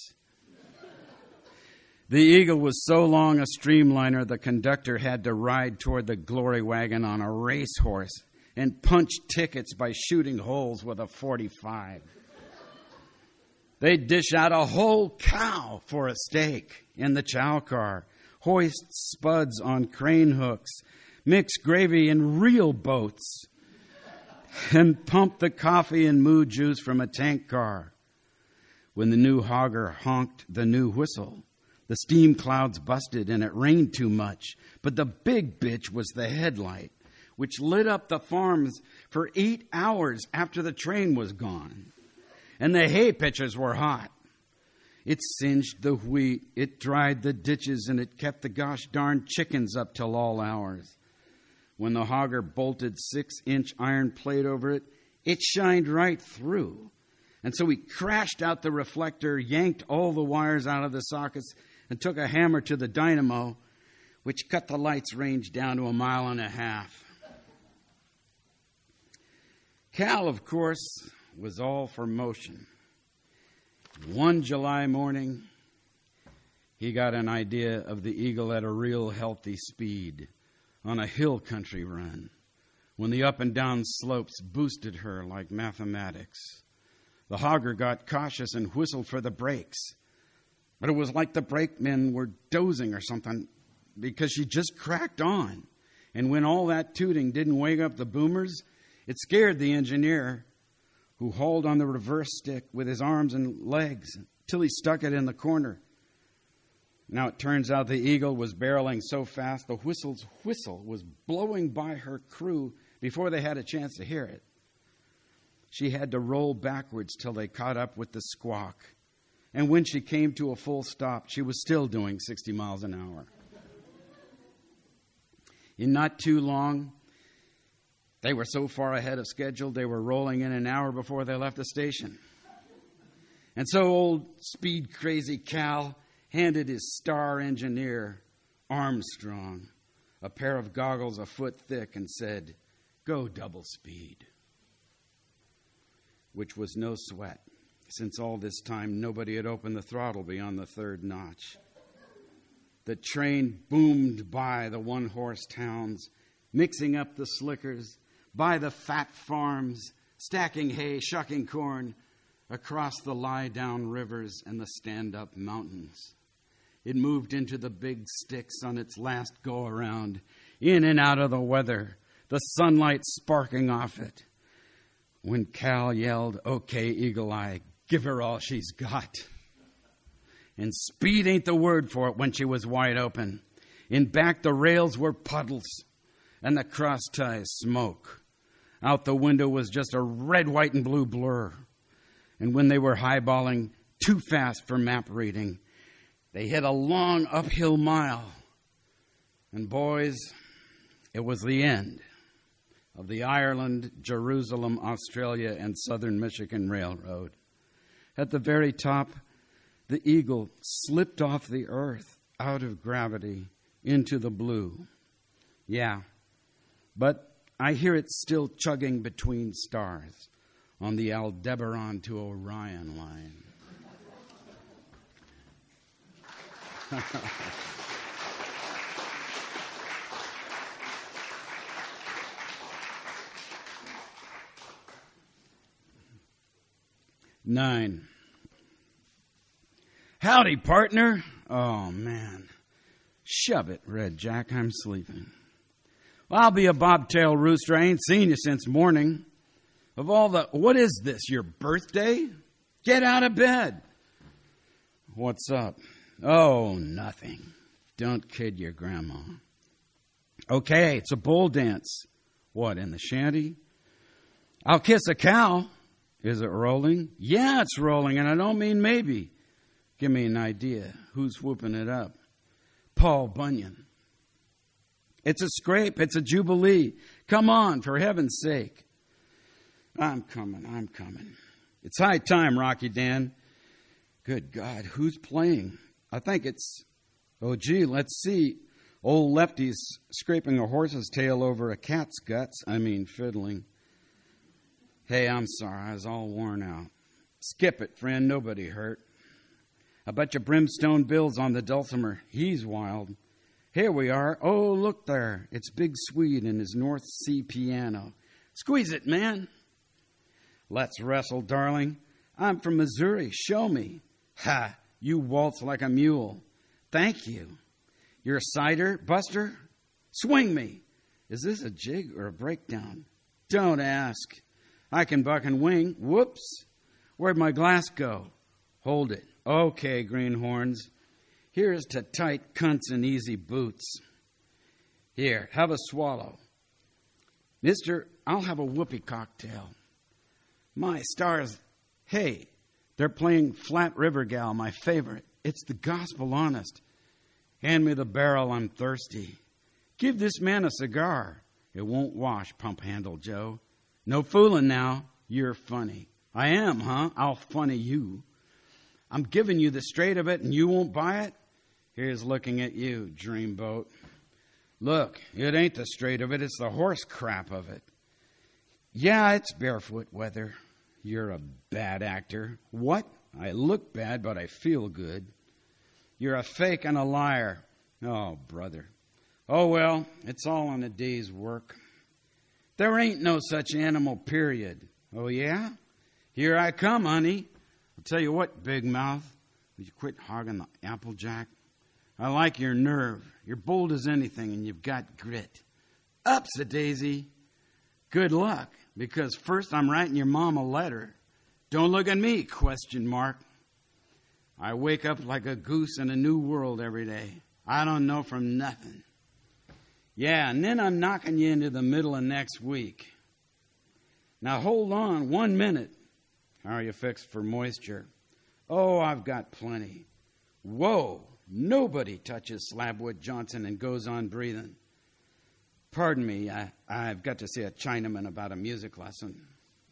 The Eagle was so long a streamliner, the conductor had to ride toward the glory wagon on a racehorse and punch tickets by shooting holes with a .45. They'd dish out a whole cow for a steak in the chow car, hoist spuds on crane hooks, mix gravy in real boats, and pump the coffee and moo juice from a tank car. When the new hogger honked the new whistle, the steam clouds busted and it rained too much. But the big bitch was the headlight, which lit up the farms for 8 hours after the train was gone. And the hay pitchers were hot. It singed the wheat, it dried the ditches, and it kept the gosh darn chickens up till all hours. When the hogger bolted 6-inch iron plate over it, it shined right through. And so he crashed out the reflector, yanked all the wires out of the sockets, and took a hammer to the dynamo, which cut the light's range down to 1.5 miles. Cal, of course, was all for motion. One July morning, he got an idea of the Eagle at a real healthy speed on a hill country run, when the up and down slopes boosted her like mathematics. The hogger got cautious and whistled for the brakes. But it was like the brakemen were dozing or something, because she just cracked on. And when all that tooting didn't wake up the boomers, it scared the engineer, who hauled on the reverse stick with his arms and legs till he stuck it in the corner. Now it turns out the Eagle was barreling so fast the whistle's whistle was blowing by her crew before they had a chance to hear it. She had to roll backwards till they caught up with the squawk. And when she came to a full stop, she was still doing 60 miles an hour. In not too long, they were so far ahead of schedule, they were rolling in an hour before they left the station. And so old speed-crazy Cal handed his star engineer, Armstrong, a pair of goggles a foot thick and said, "Go double speed," which was no sweat, since all this time nobody had opened the throttle beyond the third notch. The train boomed by the one-horse towns, mixing up the slickers, by the fat farms, stacking hay, shucking corn, across the lie-down rivers and the stand-up mountains. It moved into the big sticks on its last go-around, in and out of the weather, the sunlight sparking off it. When Cal yelled, "Okay, Eagle Eye, give her all she's got." And speed ain't the word for it when she was wide open. In back, the rails were puddles, and the cross ties smoke. Out the window was just a red, white, and blue blur. And when they were highballing too fast for map reading, they hit a long uphill mile. And boys, it was the end of the Ireland, Jerusalem, Australia, and Southern Michigan Railroad. At the very top, the Eagle slipped off the earth, out of gravity, into the blue. Yeah, but I hear it still chugging between stars on the Aldebaran to Orion line. Nine. Howdy, partner. Oh, man. Shove it, Red Jack. I'm sleeping. Well, I'll be a bobtail rooster. I ain't seen you since morning. Of all the... What is this, your birthday? Get out of bed. What's up? Oh, nothing. Don't kid your grandma. Okay, it's a bull dance. What, in the shanty? I'll kiss a cow. Is it rolling? Yeah, it's rolling, and I don't mean maybe. Give me an idea. Who's whooping it up? Paul Bunyan. It's a scrape. It's a jubilee. Come on, for heaven's sake. I'm coming. It's high time, Rocky Dan. Good God, who's playing? I think it's... Oh, gee, let's see. Old Lefty's scraping a horse's tail over a cat's guts. Fiddling. Hey, I'm sorry. I was all worn out. Skip it, friend. Nobody hurt. I bet you Brimstone Bill's on the dulcimer. He's wild. Here we are. Oh, look there. It's Big Swede and his North Sea piano. Squeeze it, man. Let's wrestle, darling. I'm from Missouri. Show me. Ha! You waltz like a mule. Thank you. You're a cider buster? Swing me. Is this a jig or a breakdown? Don't ask. I can buck and wing. Whoops. Where'd my glass go? Hold it. Okay, greenhorns. Here's to tight cunts and easy boots. Here, have a swallow. Mister, I'll have a whoopee cocktail. My stars. Hey, they're playing Flat River Gal, my favorite. It's the gospel honest. Hand me the barrel, I'm thirsty. Give this man a cigar. It won't wash, Pump Handle Joe. No fooling now. You're funny. I am, huh? I'll funny you. I'm giving you the straight of it and you won't buy it? Here's looking at you, dreamboat. Look, it ain't the straight of it, it's the horse crap of it. Yeah, it's barefoot weather. You're a bad actor. What? I look bad, but I feel good. You're a fake and a liar. Oh, brother. Oh, well, it's all on a day's work. There ain't no such animal, period. Oh, yeah? Here I come, honey. I'll tell you what, big mouth. Would you quit hogging the Applejack? I like your nerve. You're bold as anything, and you've got grit. Ups-a-daisy. Good luck, because first I'm writing your mom a letter. Don't look at me, question mark. I wake up like a goose in a new world every day. I don't know from nothing. Yeah, and then I'm knocking you into the middle of next week. Now hold on 1 minute. How are you fixed for moisture? Oh, I've got plenty. Whoa, nobody touches Slabwood Johnson and goes on breathing. Pardon me, I've got to see a Chinaman about a music lesson.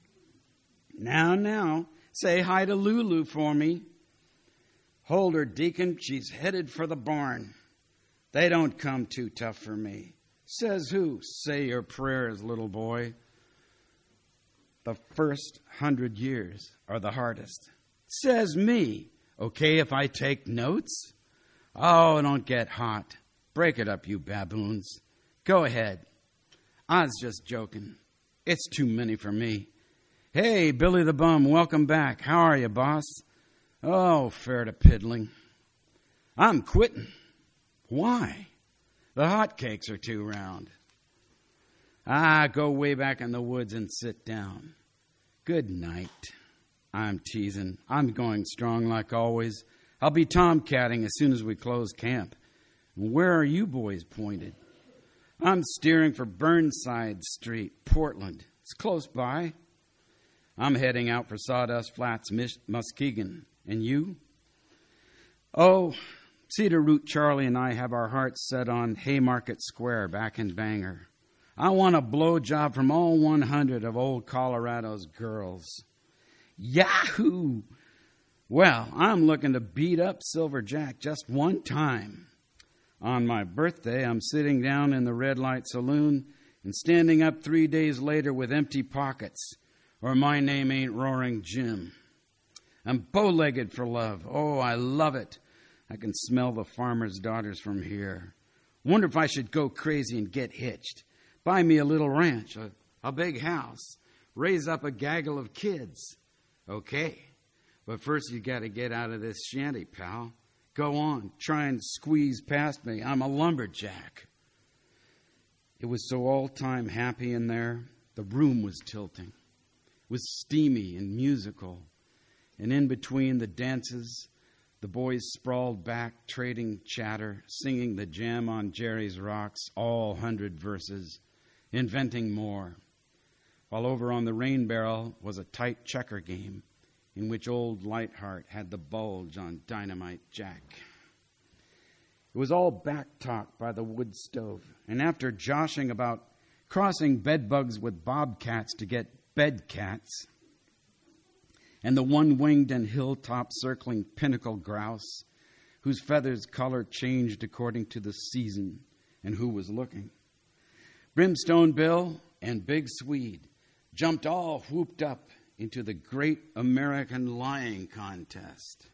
Now, say hi to Lulu for me. Hold her, Deacon, she's headed for the barn. They don't come too tough for me. Says who? Say your prayers, little boy. The first 100 years are the hardest. Says me. Okay if I take notes? Oh, don't get hot. Break it up, you baboons. Go ahead. I was just joking. It's too many for me. Hey, Billy the Bum, welcome back. How are you, boss? Oh, fair to piddling. I'm quitting. Why? The hotcakes are too round. Go way back in the woods and sit down. Good night. I'm teasing. I'm going strong like always. I'll be tomcatting as soon as we close camp. Where are you boys pointed? I'm steering for Burnside Street, Portland. It's close by. I'm heading out for Sawdust Flats, Muskegon. And you? Oh, Cedar Root Charlie and I have our hearts set on Haymarket Square back in Bangor. I want a blowjob from all 100 of old Colorado's girls. Yahoo! Well, I'm looking to beat up Silver Jack just one time. On my birthday, I'm sitting down in the Red Light Saloon and standing up 3 days later with empty pockets, or my name ain't Roaring Jim. I'm bow-legged for love. Oh, I love it. I can smell the farmer's daughters from here. Wonder if I should go crazy and get hitched. Buy me a little ranch, a big house, raise up a gaggle of kids. Okay, but first you got to get out of this shanty, pal. Go on, try and squeeze past me. I'm a lumberjack. It was so all-time happy in there. The room was tilting. It was steamy and musical. And in between the dances, the boys sprawled back, trading chatter, singing the Jam on Jerry's Rocks, all 100 verses, inventing more. While over on the rain barrel was a tight checker game in which old Lightheart had the bulge on Dynamite Jack. It was all back-talk by the wood stove, and after joshing about crossing bedbugs with bobcats to get bedcats, and the one-winged and hilltop-circling pinnacle grouse, whose feathers' color changed according to the season and who was looking, Brimstone Bill and Big Swede jumped all whooped up into the Great American Lying Contest.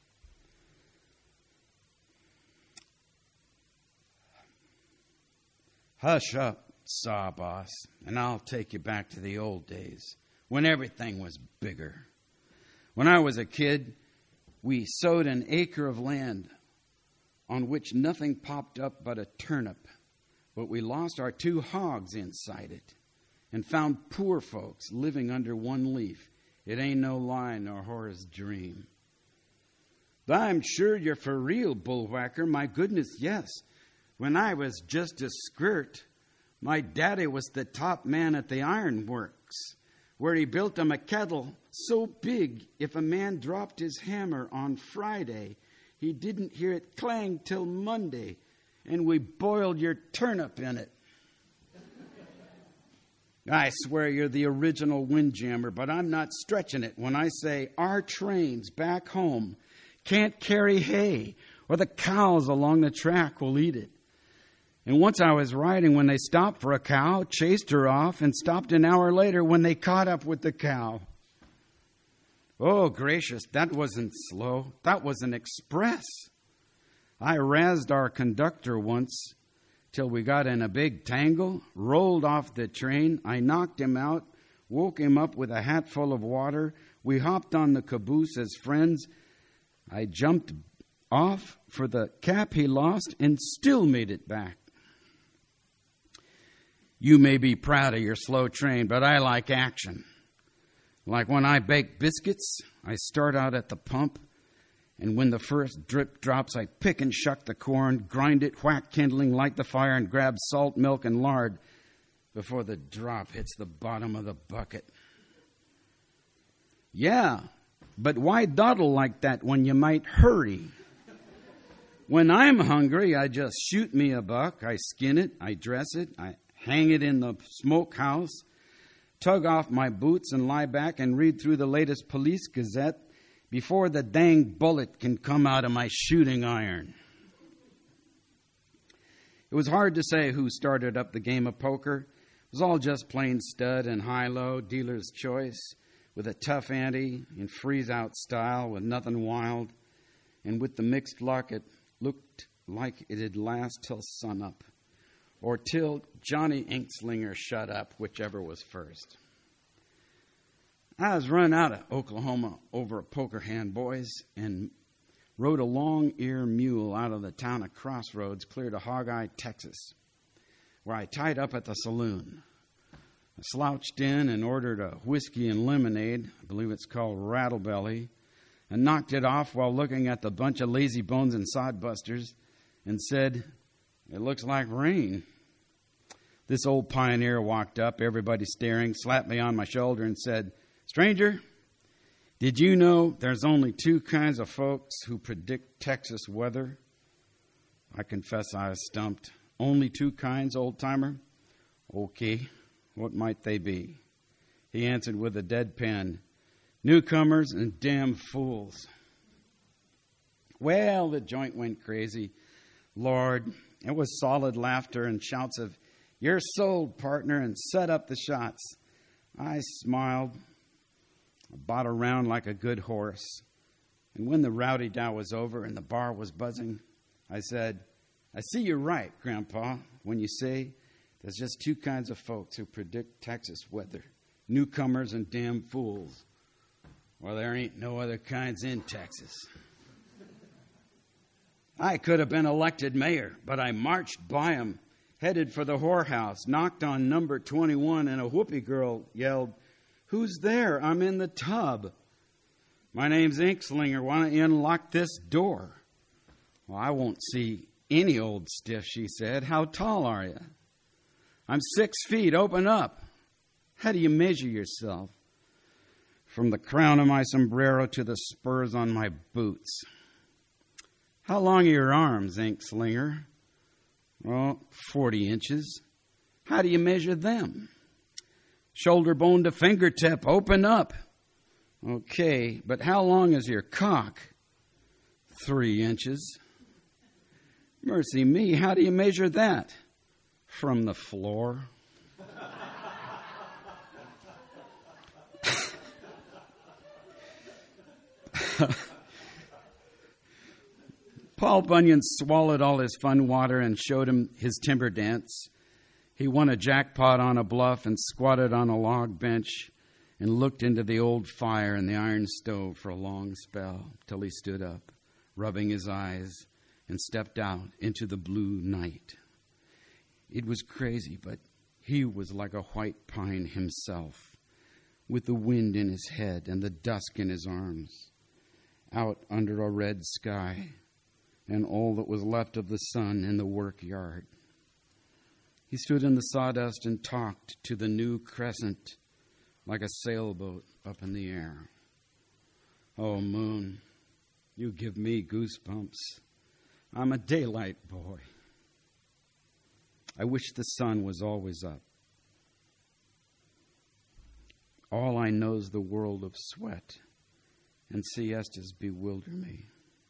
Hush up, Sawboss, and I'll take you back to the old days when everything was bigger. When I was a kid, we sowed an acre of land on which nothing popped up but a turnip, but we lost our 2 hogs inside it and found poor folks living under one leaf. It ain't no lie nor horror's dream. I'm sure you're for real, bullwhacker. My goodness, yes. When I was just a skirt, my daddy was the top man at the ironworks, where he built him a kettle so big if a man dropped his hammer on Friday, he didn't hear it clang till Monday, and we boiled your turnip in it. I swear you're the original windjammer, but I'm not stretching it when I say our trains back home can't carry hay, or the cows along the track will eat it. And once I was riding when they stopped for a cow, chased her off, and stopped an hour later when they caught up with the cow. Oh, gracious, that wasn't slow. That was an express. I razzed our conductor once till we got in a big tangle, rolled off the train. I knocked him out, woke him up with a hat full of water. We hopped on the caboose as friends. I jumped off for the cap he lost and still made it back. You may be proud of your slow train, but I like action. Like when I bake biscuits, I start out at the pump, and when the first drip drops, I pick and shuck the corn, grind it, whack kindling, light the fire, and grab salt, milk, and lard before the drop hits the bottom of the bucket. Yeah, but why dawdle like that when you might hurry? When I'm hungry, I just shoot me a buck, I skin it, I dress it, I hang it in the smokehouse, tug off my boots and lie back and read through the latest police gazette before the dang bullet can come out of my shooting iron. It was hard to say who started up the game of poker. It was all just plain stud and high-low, dealer's choice, with a tough ante in freeze-out style with nothing wild. And with the mixed luck, it looked like it'd last till sunup, or till Johnny Inkslinger shut up, whichever was first. I was run out of Oklahoma over a poker hand, boys, and rode a long-ear mule out of the town of Crossroads clear to Hog-Eye, Texas, where I tied up at the saloon. I slouched in and ordered a whiskey and lemonade, I believe it's called Rattlebelly, and knocked it off while looking at the bunch of lazy bones and sodbusters and said, "It looks like rain." This old pioneer walked up, everybody staring, slapped me on my shoulder and said, "Stranger, did you know there's only two kinds of folks who predict Texas weather?" I confess I was stumped. "Only two kinds, old-timer?" "Okay, what might they be?" He answered with a deadpan, "Newcomers and damn fools." Well, the joint went crazy. Lord, it was solid laughter and shouts of, "You're sold, partner," and set up the shots. I smiled. I bought around like a good horse. And when the rowdy dow was over and the bar was buzzing, I said, "I see you're right, Grandpa, when you say there's just two kinds of folks who predict Texas weather, newcomers and damn fools. Well, there ain't no other kinds in Texas." I could have been elected mayor, but I marched by him, headed for the whorehouse, knocked on number 21, and a whoopee girl yelled, "Who's there? I'm in the tub." "My name's Inkslinger. Why don't you unlock this door?" "Well, I won't see any old stiff," she said. "How tall are you?" "I'm 6 feet. Open up." "How do you measure yourself?" "From the crown of my sombrero to the spurs on my boots." "How long are your arms, Inkslinger?" "Oh, 40 inches. "How do you measure them?" "Shoulder bone to fingertip. Open up." "Okay, but how long is your cock?" 3 inches. "Mercy me, how do you measure that?" "From the floor." Paul Bunyan swallowed all his fun water and showed him his timber dance. He won a jackpot on a bluff and squatted on a log bench and looked into the old fire in the iron stove for a long spell till he stood up, rubbing his eyes, and stepped out into the blue night. It was crazy, but he was like a white pine himself, with the wind in his head and the dusk in his arms, out under a red sky and all that was left of the sun in the work yard. He stood in the sawdust and talked to the new crescent like a sailboat up in the air. "Oh, moon, you give me goosebumps. I'm a daylight boy. I wish the sun was always up. All I know's the world of sweat, and siestas bewilder me.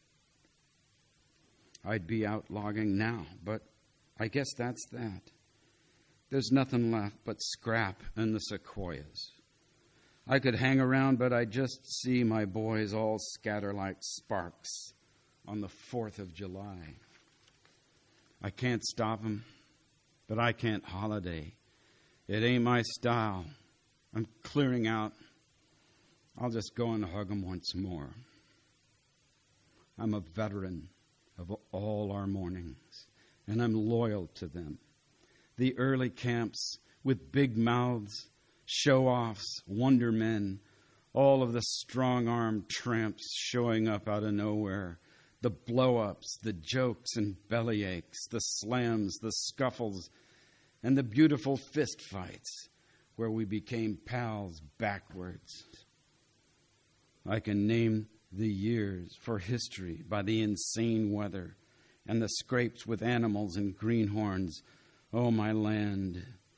I'd be out logging now, but I guess that's that. There's nothing left but scrap and the sequoias. I could hang around, but I'd just see my boys all scatter like sparks on the 4th of July. I can't stop 'em, but I can't holiday. It ain't my style. I'm clearing out. I'll just go and hug 'em once more. I'm a veteran of all our mornings, and I'm loyal to them. The early camps with big mouths, show-offs, wonder men, all of the strong-armed tramps showing up out of nowhere, the blow-ups, the jokes and bellyaches, the slams, the scuffles, and the beautiful fist fights where we became pals backwards. I can name the years for history by the insane weather and the scrapes with animals and greenhorns. Oh, my land,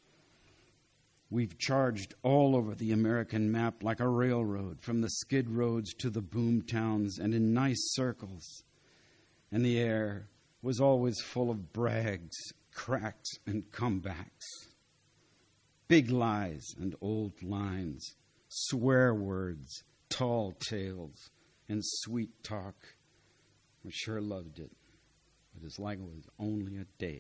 We've charged all over the American map like a railroad, from the skid roads to the boom towns, and in nice circles. And the air was always full of brags, cracks, and comebacks. Big lies and old lines, swear words, tall tales, and sweet talk. I sure loved it, but it's like it was only a day.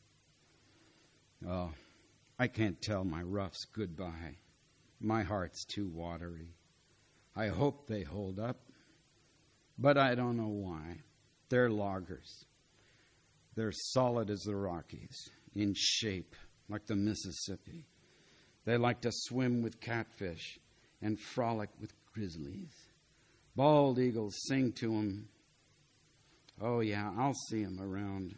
Oh, I can't tell my roughs goodbye. My heart's too watery. I hope they hold up, but I don't know why. They're loggers. They're solid as the Rockies, in shape like the Mississippi. They like to swim with catfish and frolic with grizzlies. Bald eagles sing to them. Oh, yeah, I'll see them around.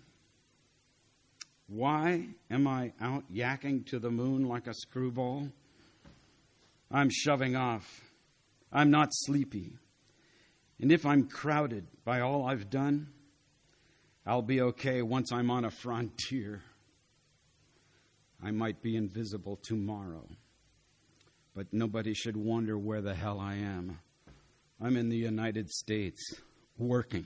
Why am I out yakking to the moon like a screwball? I'm shoving off. I'm not sleepy. And if I'm crowded by all I've done, I'll be okay once I'm on a frontier. I might be invisible tomorrow, but nobody should wonder where the hell I am. I'm in the United States, working.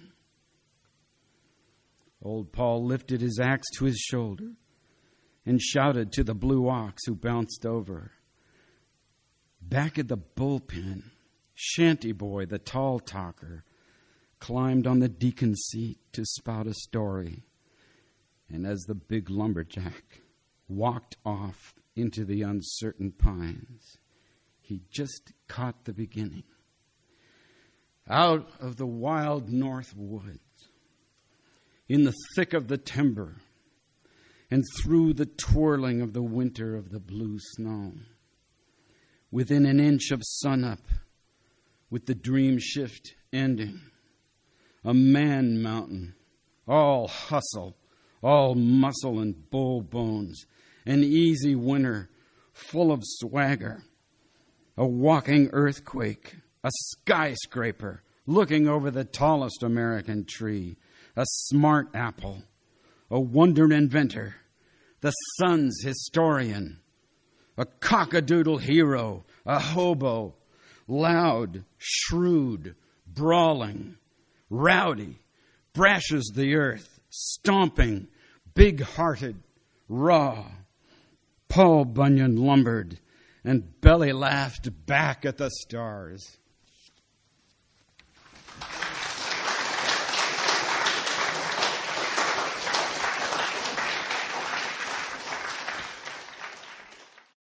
Old Paul lifted his axe to his shoulder and shouted to the blue ox who bounced over. Back at the bullpen, Shanty Boy, the tall talker, climbed on the deacon's seat to spout a story. And as the big lumberjack walked off into the uncertain pines, he just caught the beginning. Out of the wild north woods, in the thick of the timber, and through the twirling of the winter of the blue snow, within an inch of sunup, with the dream shift ending, a man mountain, all hustle, all muscle and bull bones, an easy winter full of swagger, a walking earthquake, a skyscraper looking over the tallest American tree, a smart apple, a wonder inventor, the sun's historian, a cockadoodle hero, a hobo, loud, shrewd, brawling, rowdy, brash as the earth, stomping, big-hearted, raw. Paul Bunyan lumbered and belly laughed back at the stars.